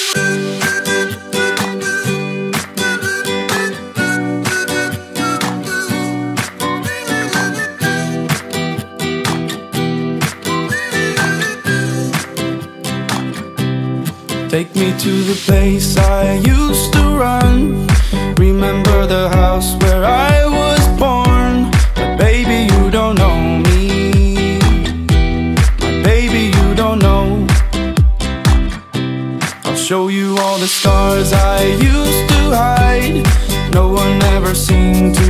Take me to the place I used to run. Remember the house where I was born. But baby, you don't know me. My baby, you don't know. I'll show you all the stars I used to hide. No one ever seemed to